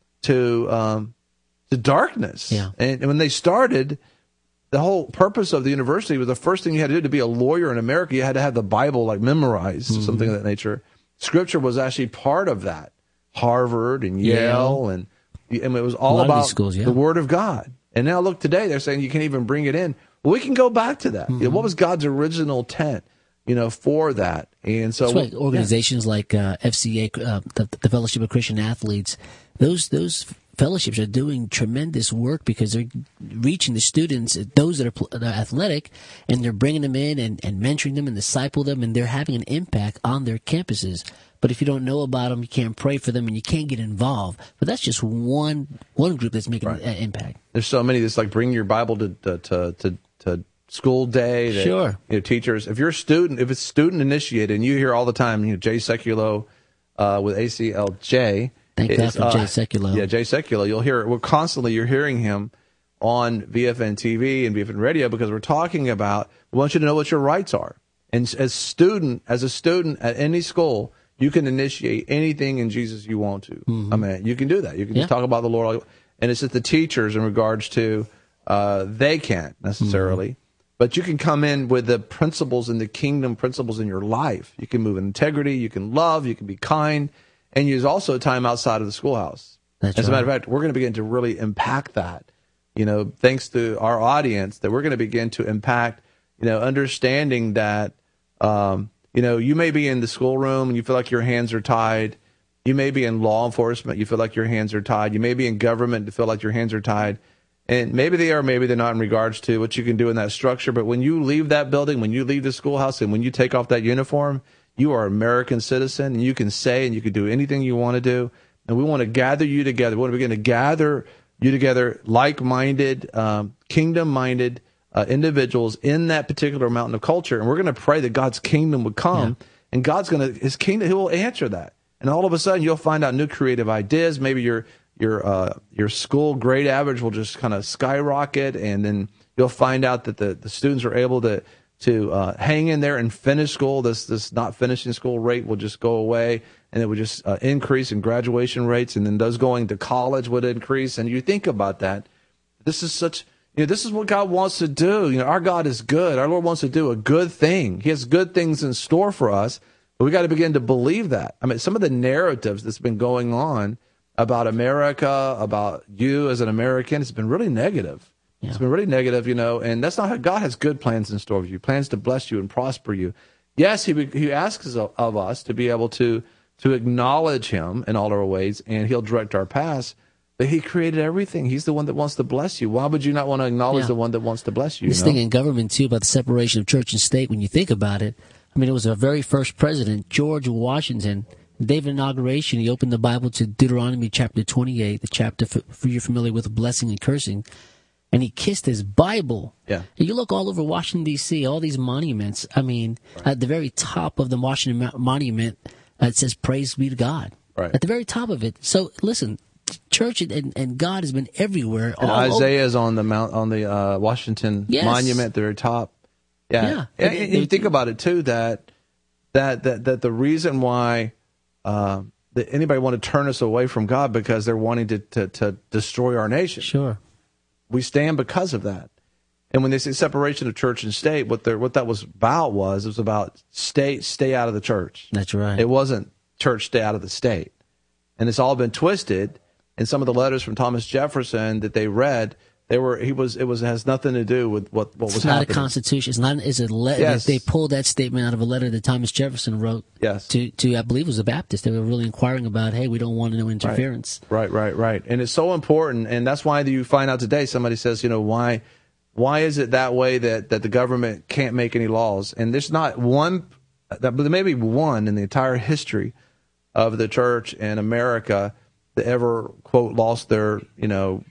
to um, to darkness. Yeah. And, and when they started, the whole purpose of the university was the first thing you had to do to be a lawyer in America. You had to have the Bible like memorized, mm-hmm. something of that nature. Scripture was actually part of that. Harvard and Yale, Yale. and and it was all about schools, yeah. the Word of God. And now look today, they're saying you can't even bring it in. Well, we can go back to that. Mm-hmm. You know, what was God's original intent, you know, for that? And so that's why organizations yeah. like uh, F C A, uh, the, the Fellowship of Christian Athletes, those those fellowships are doing tremendous work because they're reaching the students, those that are, pl- that are athletic, and they're bringing them in and, and mentoring them and disciple them, and they're having an impact on their campuses. But if you don't know about them, you can't pray for them, and you can't get involved. But that's just one one group that's making right. an impact. There's so many that's like bring your Bible to to to, to school day. That, sure. You know, teachers. If you're a student, if it's student initiated, and you hear all the time, you know, Jay Sekulow uh, with A C L J. Thank God for uh, Jay Sekulow. Yeah, Jay Sekulow. You'll hear it. Well, constantly you're hearing him on V F N T V and V F N Radio because we're talking about. We want you to know what your rights are, and as student, as a student at any school. You can initiate anything in Jesus you want to. Mm-hmm. I mean, you can do that. You can yeah. just talk about the Lord. And it's just the teachers in regards to, uh, they can't necessarily. Mm-hmm. But you can come in with the principles and the kingdom principles in your life. You can move in integrity. You can love. You can be kind. And use also time outside of the schoolhouse. That's As right. a matter of fact, we're going to begin to really impact that. You know, thanks to our audience, that we're going to begin to impact, you know, understanding that, um, you know, you may be in the schoolroom and you feel like your hands are tied. You may be in law enforcement. You feel like your hands are tied. You may be in government to feel like your hands are tied. And maybe they are, maybe they're not in regards to what you can do in that structure. But when you leave that building, when you leave the schoolhouse, and when you take off that uniform, you are an American citizen, and you can say and you can do anything you want to do. And we want to gather you together. We want to begin to gather you together, like-minded, um, kingdom-minded Uh, individuals in that particular mountain of culture, and we're going to pray that God's kingdom would come, yeah. and God's going to His kingdom. He will answer that, and all of a sudden you'll find out new creative ideas. Maybe your your uh, your school grade average will just kind of skyrocket, and then you'll find out that the, the students are able to to uh, hang in there and finish school. This this not finishing school rate will just go away, and it would just uh, increase in graduation rates, and then those going to college would increase. And you think about that. This is such. You know, this is what God wants to do. You know, our God is good. Our Lord wants to do a good thing. He has good things in store for us, but we got to begin to believe that. I mean, some of the narratives that's been going on about America, about you as an American, it's been really negative. Yeah. It's been really negative, you know, and that's not how God has good plans in store for you, plans to bless you and prosper you. Yes, he he asks of, of us to be able to to acknowledge Him in all our ways, and He'll direct our paths. But He created everything. He's the one that wants to bless you. Why would you not want to acknowledge yeah. the one that wants to bless you? This you know? thing in government, too, about the separation of church and state, when you think about it, I mean, it was our very first president, George Washington. Day of inauguration, he opened the Bible to Deuteronomy chapter twenty-eight, the chapter for, for you're familiar with blessing and cursing, and he kissed his Bible. Yeah. And you look all over Washington, D C, all these monuments. I mean, right. At the very top of the Washington Monument, uh, it says, "Praise be to God." Right. At the very top of it. So, listen. Church and, and God has been everywhere. And Isaiah is on the mount on the uh, Washington yes. Monument at the very top. Yeah, yeah. And, and, and you think about it too that that that that the reason why uh, that anybody want to turn us away from God because they're wanting to, to to destroy our nation. Sure, we stand because of that. And when they say separation of church and state, what they what that was about was it was about state stay out of the church. That's right. It wasn't church stay out of the state, and it's all been twisted. And some of the letters from Thomas Jefferson that they read, they were he was it was it has nothing to do with what, what was it's not happening. a constitution. It's not. It's a letter. Yes. They pulled that statement out of a letter that Thomas Jefferson wrote. Yes. To to I believe it was the Baptist. They were really inquiring about, hey, we don't want no interference. Right, right, right. right. And it's so important, and that's why you find out today. Somebody says, you know, why why is it that way that, that the government can't make any laws? And there's not one. That, but there may be one in the entire history of the church in America that ever, quote, lost their, you know,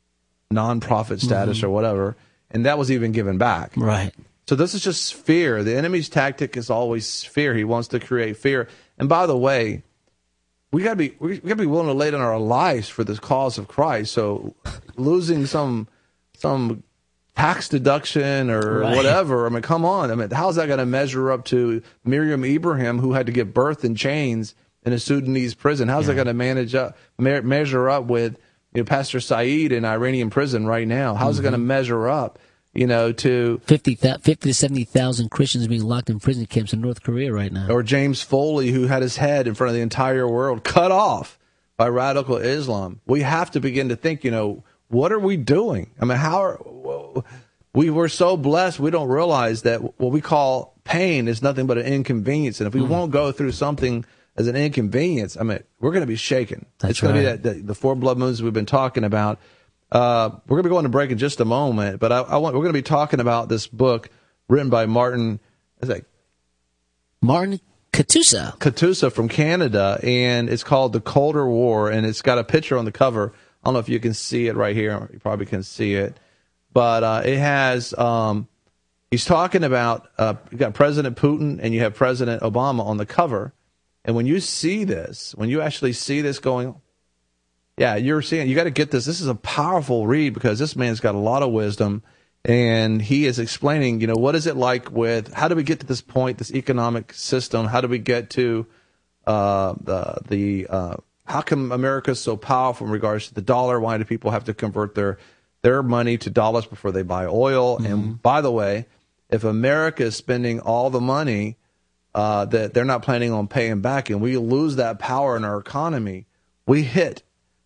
nonprofit status mm-hmm. or whatever, and that was even given back. Right. So this is just fear. The enemy's tactic is always fear. He wants to create fear. And by the way, we got to be we got to be willing to lay down our lives for the cause of Christ. So losing some some tax deduction or right. whatever, I mean, come on. I mean, how's that going to measure up to Miriam Ibrahim, who had to give birth in chains in a Sudanese prison? How's yeah. that going to manage up me- measure up with you know Pastor Saeed in Iranian prison right now? How's mm-hmm. it going to measure up? You know, to fifty, fifty to seventy thousand Christians being locked in prison camps in North Korea right now. Or James Foley, who had his head in front of the entire world cut off by radical Islam. We have to begin to think, you know, what are we doing? I mean, how are we were so blessed we don't realize that what we call pain is nothing but an inconvenience. And if we mm. won't go through something as an inconvenience, I mean, we're going to be shaken. That's it's going right. to be that the, the four blood moons we've been talking about. Uh, we're going to be going to break in just a moment, but I, I want, we're going to be talking about this book written by Martin, is that Martin Katusa. Katusa from Canada, and it's called The Colder War, and it's got a picture on the cover. I don't know if you can see it right here. You probably can see it, but uh, it has. Um, he's talking about uh, you got President Putin and you have President Obama on the cover, and when you see this, when you actually see this going on. Yeah, you're seeing, you got to get this. This is a powerful read because this man's got a lot of wisdom, and he is explaining, you know, what is it like with, how do we get to this point, this economic system? How do we get to uh, the, the uh, how come America is so powerful in regards to the dollar? Why do people have to convert their, their money to dollars before they buy oil? Mm-hmm. And by the way, if America is spending all the money uh, that they're not planning on paying back, and we lose that power in our economy, we hit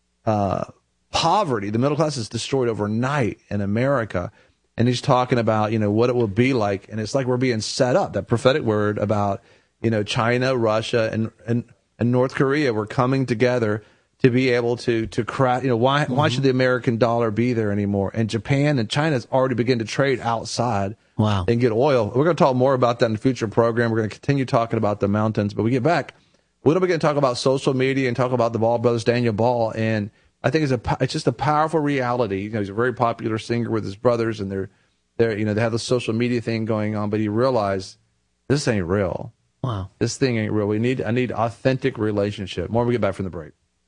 Uh, poverty. The middle class is destroyed overnight in America. And he's talking about, you know, what it will be like. And it's like we're being set up. That prophetic word about, you know, China, Russia, and, and, and North Korea were coming together to be able to, to crack, you know, why, mm-hmm. why should the American dollar be there anymore? And Japan and China's already begun to trade outside wow. and get oil. We're going to talk more about that in the future program. We're going to continue talking about the mountains, but we get back. We're going to talk about social media and talk about the Ball brothers, Daniel Ball, and I think it's a it's just a powerful reality. You know, he's a very popular singer with his brothers, and they're they're you know they have the social media thing going on, but he realized this ain't real. Wow, this thing ain't real. We need I need authentic relationship. More when we get back from the break.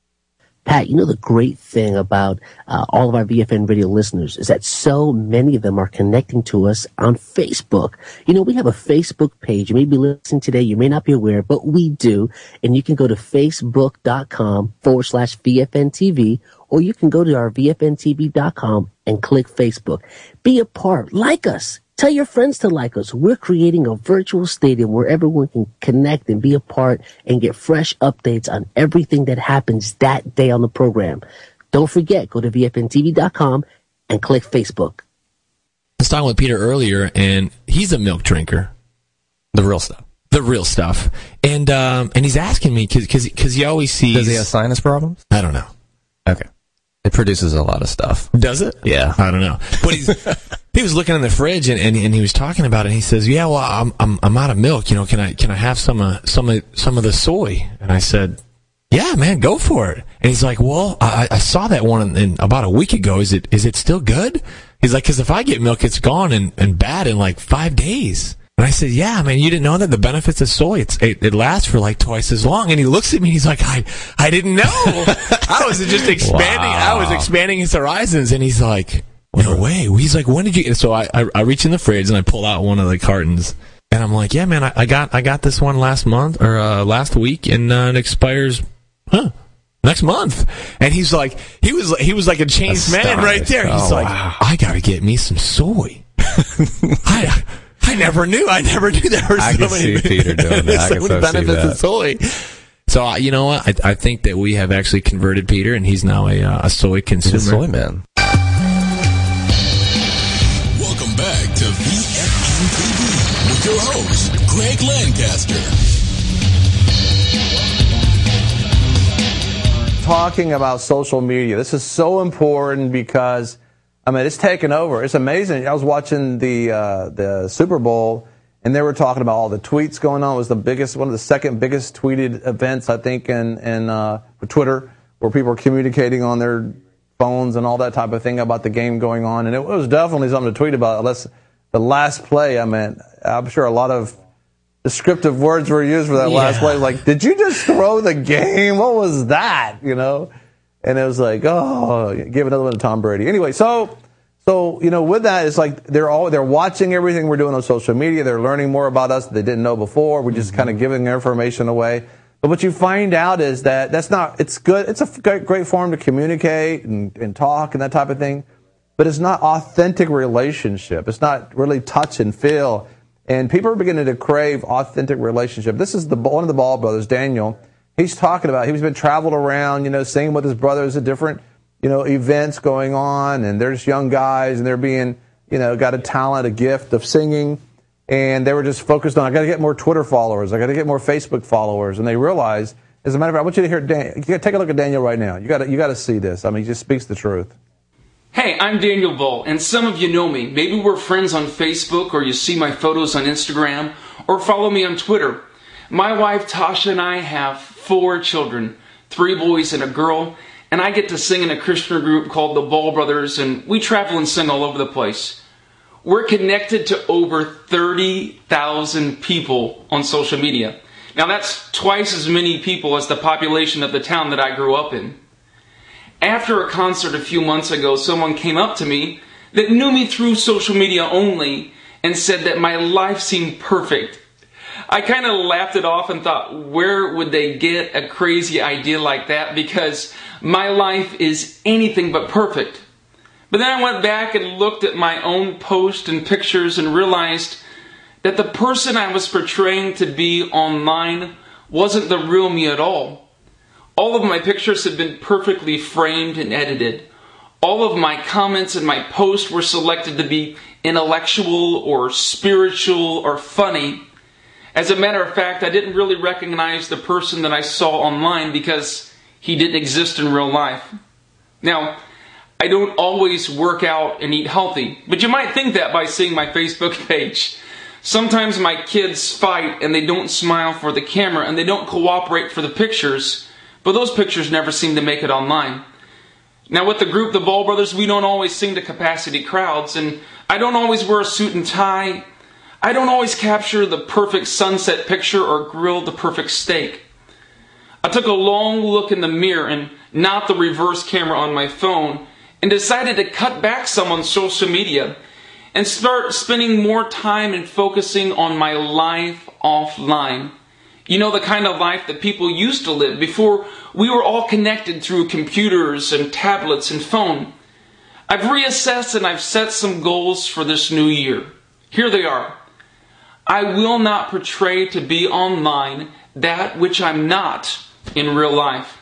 Pat, you know the great thing about uh, all of our V F N radio listeners is that so many of them are connecting to us on Facebook. You know, we have a Facebook page. You may be listening today. You may not be aware, but we do. And you can go to facebook.com forward slash VFNTV, or you can go to our V F N T V dot com and click Facebook. Be a part. Like us. Tell your friends to like us. We're creating a virtual stadium where everyone can connect and be a part and get fresh updates on everything that happens that day on the program. Don't forget, go to V F N T V dot com and click Facebook. I was talking with Peter earlier, and he's a milk drinker. The real stuff. The real stuff. And um, and he's asking me, because because he always sees... Does he have sinus problems? I don't know. Okay. It produces a lot of stuff. Does it? Yeah. I don't know. But he's... He was looking in the fridge and, and, and he was talking about it. And he says, "Yeah, well, I'm I'm I'm out of milk. You know, can I can I have some uh, some of some of the soy?" And I said, "Yeah, man, go for it." And he's like, "Well, I, I saw that one in, in about a week ago. Is it is it still good?" He's like, "Because if I get milk, it's gone and, and bad in like five days." And I said, "Yeah, man, you didn't know that the benefits of soy it's it, it lasts for like twice as long." And he looks at me and he's like, "I I didn't know." I was just expanding. Wow. I was expanding his horizons, and he's like, "No way." He's like, "When did you?" So I, I I reach in the fridge and I pull out one of the cartons, and I'm like, "Yeah, man, I, I got I got this one last month or uh, last week, and uh, it expires, huh, next month." And he's like, he was he was like a changed man right there. He's oh, like, wow. "I gotta get me some soy." I I never knew. I never knew there were I so can many, see Peter doing that. so many benefits of soy. So uh, you know what? I I think that we have actually converted Peter, and he's now a uh, a soy consumer. He's a soy man. Back to V F N T V with your host, Greg Lancaster. Talking about social media. This is so important because, I mean, it's taken over. It's amazing. I was watching the uh, the Super Bowl, and they were talking about all the tweets going on. It was the biggest, one of the second biggest tweeted events, I think, in, in uh, Twitter, where people were communicating on their phones and all that type of thing about the game going on. And it was definitely something to tweet about. Unless the last play, I mean, I'm sure a lot of descriptive words were used for that Yeah. last play. Like, did you just throw the game? What was that? You know? And it was like, oh, give another one to Tom Brady. Anyway, so, so you know, with that, it's like they're all they're watching everything we're doing on social media. They're learning more about us that they didn't know before. We're just mm-hmm. kind of giving their information away. But what you find out is that that's not. It's good. It's a great, great form to communicate and, and talk and that type of thing. But it's not authentic relationship. It's not really touch and feel. And people are beginning to crave authentic relationship. This is the one of the Ball brothers, Daniel. He's talking about, he's been traveled around, you know, singing with his brothers at different, you know, events going on. And they're just young guys and they're being, you know, got a talent, a gift of singing. And they were just focused on, I got to get more Twitter followers. I got to get more Facebook followers. And they realized, as a matter of fact, I want you to hear, Dan, you gotta take a look at Daniel right now. You got to, you got to see this. I mean, he just speaks the truth. Hey, I'm Daniel Bull, and some of you know me. Maybe we're friends on Facebook, or you see my photos on Instagram, or follow me on Twitter. My wife Tasha and I have four children, three boys and a girl, and I get to sing in a Christian group called the Ball Brothers, and we travel and sing all over the place. We're connected to over thirty thousand people on social media. Now that's twice as many people as the population of the town that I grew up in. After a concert a few months ago, someone came up to me that knew me through social media only and said that my life seemed perfect. I kind of laughed it off and thought, where would they get a crazy idea like that? Because my life is anything but perfect. But then I went back and looked at my own posts and pictures and realized that the person I was portraying to be online wasn't the real me at all. All of my pictures had been perfectly framed and edited. All of my comments and my posts were selected to be intellectual or spiritual or funny. As a matter of fact, I didn't really recognize the person that I saw online because he didn't exist in real life. Now, I don't always work out and eat healthy, but you might think that by seeing my Facebook page. Sometimes my kids fight and they don't smile for the camera and they don't cooperate for the pictures. But those pictures never seem to make it online. Now with the group, the Ball Brothers, we don't always sing to capacity crowds, and I don't always wear a suit and tie. I don't always capture the perfect sunset picture or grill the perfect steak. I took a long look in the mirror and not the reverse camera on my phone and decided to cut back some on social media and start spending more time and focusing on my life offline. You know, the kind of life that people used to live before we were all connected through computers and tablets and phone. I've reassessed and I've set some goals for this new year. Here they are. I will not portray to be online that which I'm not in real life.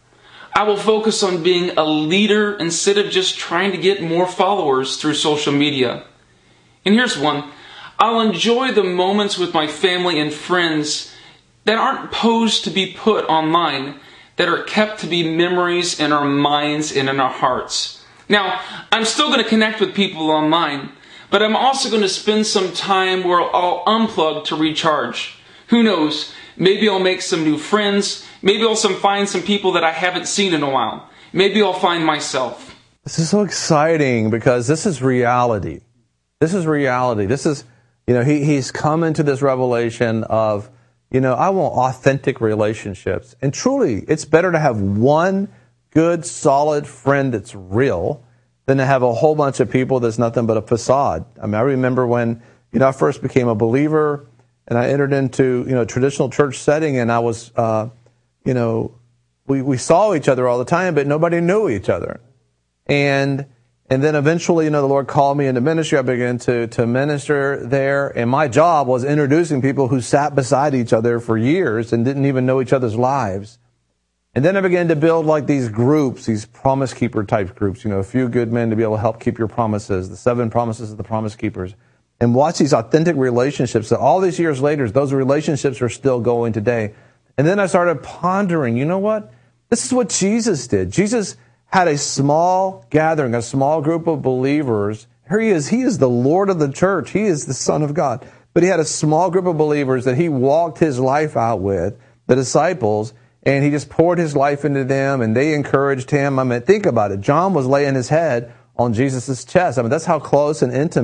I will focus on being a leader instead of just trying to get more followers through social media. And here's one. I'll enjoy the moments with my family and friends that aren't posed to be put online, that are kept to be memories in our minds and in our hearts. Now, I'm still going to connect with people online, but I'm also going to spend some time where I'll unplug to recharge. Who knows? Maybe I'll make some new friends. Maybe I'll some find some people that I haven't seen in a while. Maybe I'll find myself. This is so exciting because this is reality. This is reality. This is, you know, he, he's come into this revelation of, you know, I want authentic relationships. And truly, it's better to have one good, solid friend that's real than to have a whole bunch of people that's nothing but a facade. I mean, I remember when, you know, I first became a believer and I entered into, you know, a traditional church setting and I was, uh, you know, we, we saw each other all the time, but nobody knew each other. And And then eventually, you know, the Lord called me into ministry. I began to, to minister there. And my job was introducing people who sat beside each other for years and didn't even know each other's lives. And then I began to build like these groups, these promise keeper type groups, you know, a few good men to be able to help keep your promises, the seven promises of the promise keepers. And watch these authentic relationships that all these years later, those relationships are still going today. And then I started pondering, you know what? This is what Jesus did. Jesus had a small gathering, a small group of believers. Here he is. He is the Lord of the church. He is the Son of God. But he had a small group of believers that he walked his life out with, the disciples, and he just poured his life into them, and they encouraged him. I mean, think about it. John was laying his head on Jesus' chest. I mean, that's how close and intimate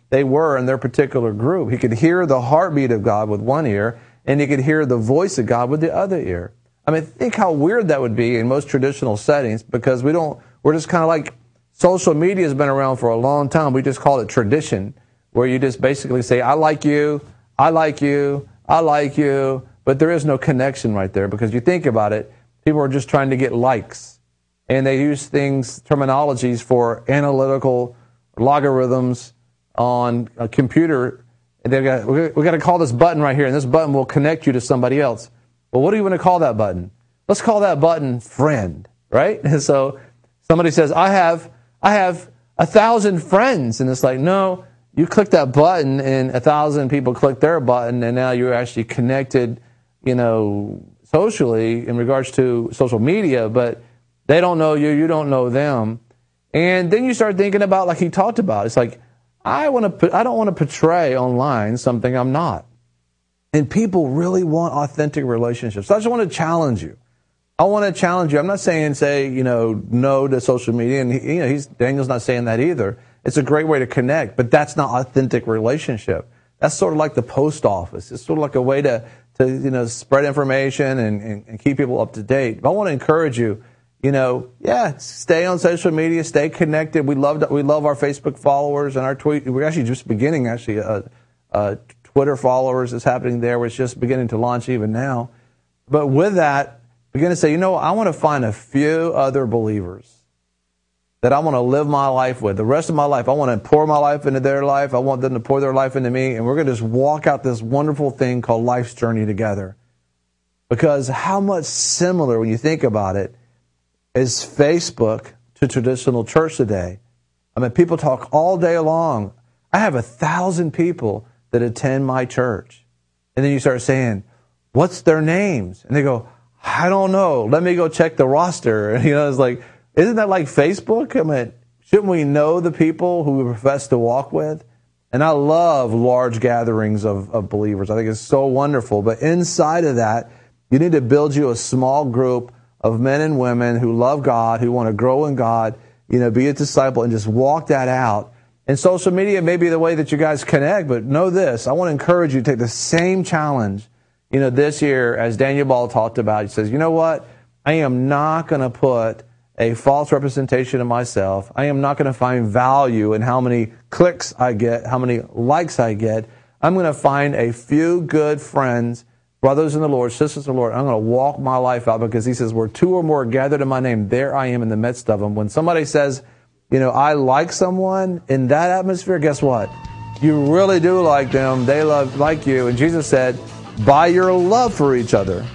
they were in their particular group. He could hear the heartbeat of God with one ear, and he could hear the voice of God with the other ear. I mean, think how weird that would be in most traditional settings, because we don't, we're just kind of like, social media has been around for a long time. We just call it tradition, where you just basically say, I like you, I like you, I like you, but there is no connection right there, because you think about it, people are just trying to get likes, and they use things, terminologies for analytical logarithms on a computer. And they got, we got to call this button right here, and this button will connect you to somebody else. Well, what do you want to call that button? Let's call that button friend, right? And so somebody says, I have, I have a thousand friends, and it's like, no, you click that button, and a thousand people click their button, and now you're actually connected, you know, socially in regards to social media, but they don't know you, you don't know them. And then you start thinking about, like he talked about, it's like, I want to, I don't want to portray online something I'm not. And people really want authentic relationships. So I just want to challenge you. I want to challenge you. I'm not saying, say, you know, no to social media. And, he, you know, he's, Daniel's not saying that either. It's a great way to connect, but that's not authentic relationship. That's sort of like the post office. It's sort of like a way to, to you know, spread information and, and, and keep people up to date. But I want to encourage you, you know, yeah, stay on social media, stay connected. We love, we love our Facebook followers and our tweet. We're actually just beginning, actually, a, a Twitter followers is happening there. It's just beginning to launch even now. But with that, begin to say, you know, I want to find a few other believers that I want to live my life with. The rest of my life, I want to pour my life into their life. I want them to pour their life into me. And we're going to just walk out this wonderful thing called life's journey together. Because how much similar, when you think about it, is Facebook to traditional church today? I mean, people talk all day long. I have a thousand people that attend my church. And then you start saying, what's their names? And they go, I don't know. Let me go check the roster. And, you know, it's like, isn't that like Facebook? I mean, shouldn't we know the people who we profess to walk with? And I love large gatherings of, of believers. I think it's so wonderful. But inside of that, you need to build you a small group of men and women who love God, who want to grow in God, you know, be a disciple, and just walk that out. And social media may be the way that you guys connect, but know this. I want to encourage you to take the same challenge, you know, this year as Daniel Ball talked about. He says, you know what? I am not going to put a false representation of myself. I am not going to find value in how many clicks I get, how many likes I get. I'm going to find a few good friends, brothers in the Lord, sisters in the Lord. I'm going to walk my life out, because he says, where two or more are gathered in my name, there I am in the midst of them. When somebody says, you know, I like someone in that atmosphere, guess what? You really do like them. They love like you. And Jesus said, by your love for each other,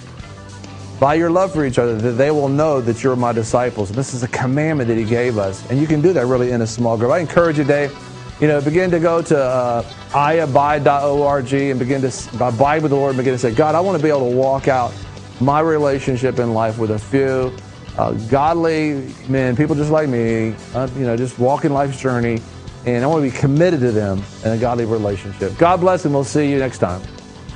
by your love for each other, that they will know that you're my disciples. And this is a commandment that he gave us. And you can do that really in a small group. I encourage you, Dave, you know, begin to go to uh, i abide dot org and begin to abide with the Lord and begin to say, God, I want to be able to walk out my relationship in life with a few uh, godly men, people just like me, uh, you know, just walking life's journey. And I want to be committed to them in a godly relationship. God bless, and we'll see you next time.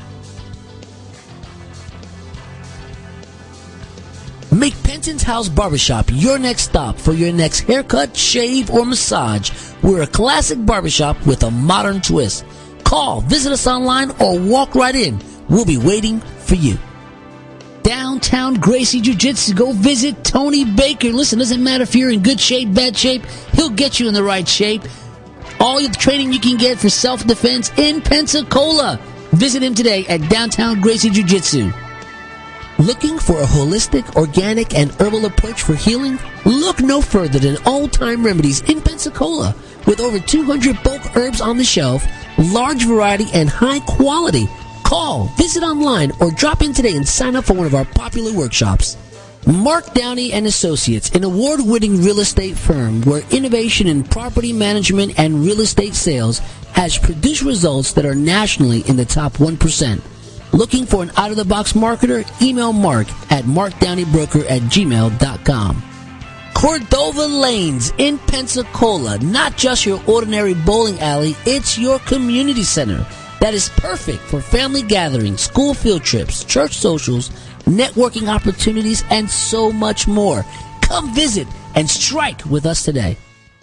Make Penton's House Barbershop your next stop for your next haircut, shave, or massage. We're a classic barbershop with a modern twist. Call, visit us online, or walk right in. We'll be waiting for you. Downtown Gracie Jiu-Jitsu. Go visit Tony Baker. Listen, doesn't matter if you're in good shape, bad shape, he'll get you in the right shape. All the training you can get for self-defense in Pensacola. Visit him today at Downtown Gracie Jiu-Jitsu. Looking for a holistic, organic, and herbal approach for healing? Look no further than Old Time Remedies in Pensacola. With over two hundred bulk herbs on the shelf, large variety, and high quality. Call, visit online, or drop in today and sign up for one of our popular workshops. Mark Downey and Associates, an award-winning real estate firm where innovation in property management and real estate sales has produced results that are nationally in the top one percent. Looking for an out-of-the-box marketer? Email Mark at mark downey broker at gmail dot com. Cordova Lanes in Pensacola, not just your ordinary bowling alley, it's your community center that is perfect for family gatherings, school field trips, church socials, networking opportunities, and so much more. Come visit and strike with us today.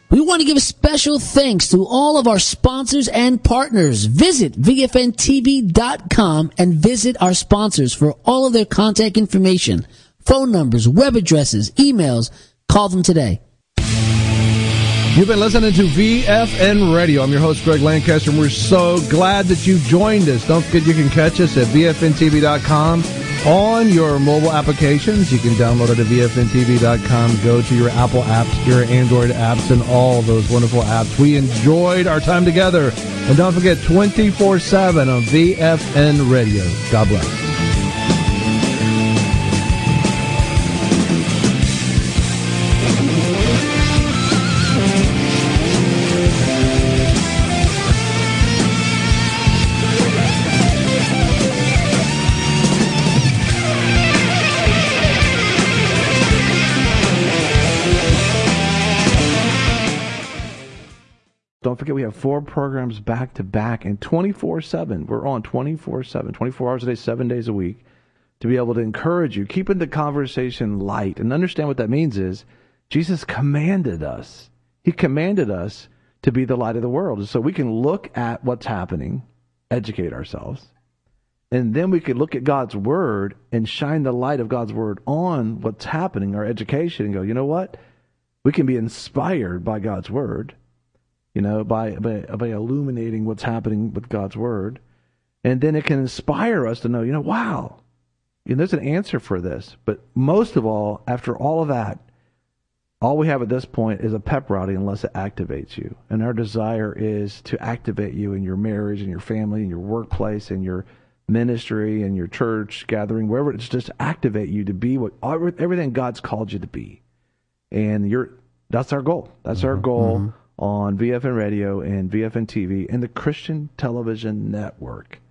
We want to give a special thanks to all of our sponsors and partners. Visit V F N T V dot com and visit our sponsors for all of their contact information, phone numbers, web addresses, emails. Call them today. You've been listening to V F N Radio. I'm your host, Greg Lancaster, and we're so glad that you joined us. Don't forget you can catch us at V F N T V dot com on your mobile applications. You can download it at V F N T V dot com. Go to your Apple apps, your Android apps, and all those wonderful apps. We enjoyed our time together. And don't forget, twenty-four seven on V F N Radio. God bless. Don't forget, we have four programs back to back and twenty-four seven. We're on twenty-four seven, twenty-four hours a day, seven days a week, to be able to encourage you, keeping the conversation light. And understand what that means is Jesus commanded us. He commanded us to be the light of the world. So we can look at what's happening, educate ourselves, and then we can look at God's Word and shine the light of God's Word on what's happening, our education, and go, you know what? We can be inspired by God's Word. You know, by, by by illuminating what's happening with God's Word. And then it can inspire us to know, you know, wow, you know, there's an answer for this. But most of all, after all of that, all we have at this point is a pep rally unless it activates you. And our desire is to activate you in your marriage, in your family, in your workplace, in your ministry, in your church gathering, wherever. It's just activate you to be what everything God's called you to be. And you're that's our goal. That's mm-hmm. our goal. Mm-hmm. On V F N Radio and V F N T V and the Christian Television Network.